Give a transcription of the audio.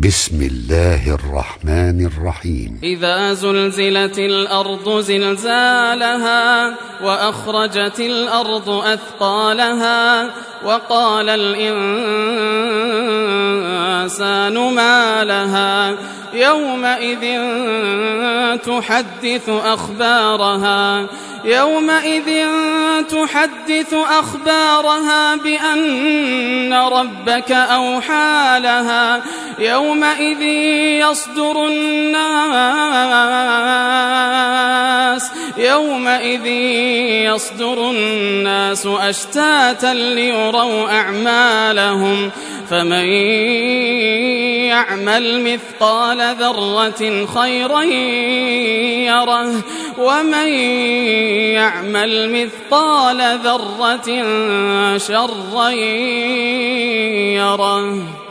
بسم الله الرحمن الرحيم. إذا زلزلت الأرض زلزالها وأخرجت الأرض أثقالها وقال الإنسان ما لها يومئذ تحدث أخبارها بأن ربك أوحى لها يومئذ يصدر الناس أشتاتا ليروا أعمالهم فمن يعمل مثقال ذرة خيرا يره ومن يعمل مثقال ذرة شرا يره.